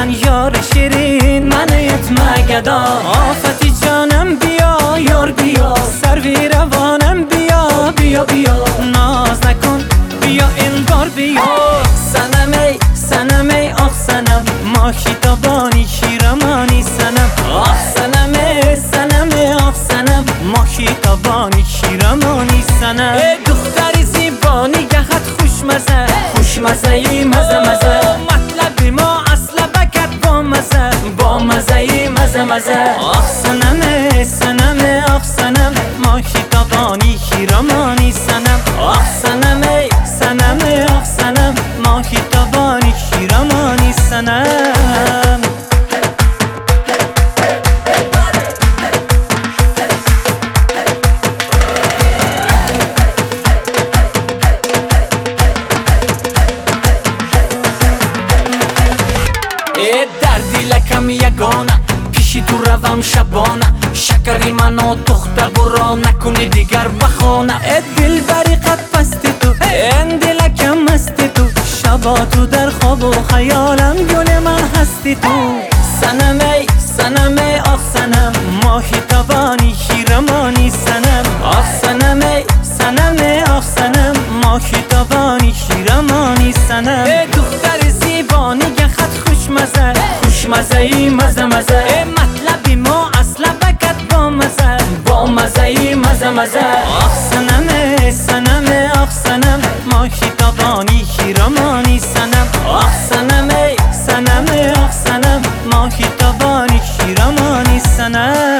من یار شیرین من یتم گدا آفتی جانم بیا یار بیا سروی روانم بیا بیا بیا ناز نکن بیا این بار بیا سنمی آخ سنم ماهی تابانی شیرمانی سنم آخ سنمی آخ سنم ماهی تابانی شیرمانی سنم دختری زیبانی گهت خوشمزه ای مزه مطلب ما اصلا بکت با مزه ای مزه آخ سنم آخ سنم ماهی تابانی شیرمانی سنم آخ سنم آخ سنم ماهی تابانی شیرمانی سنم در دیلکم یگانه پیشی تو روم شبانه شکری منو دختر برا نکنی دیگر بخانه دل بری قد پستی تو این دیلکم مستی تو شبا تو در خواب و خیالم گل من هستی تو سنم آخ سنم ماهی تابانی شیرمانی سنم آخ سنم آخ سنم ماهی تابانی شیرمانی سنم دختر زیبانی گخت خوشمزه ای مزه مطلبی ما اصلا بکت با مزه ای مزه آخ سنم آخ سنم ماهی تابانی شیرمانی سنم آخ سنم آخ سنم ماهی تابانی شیرمانی سنم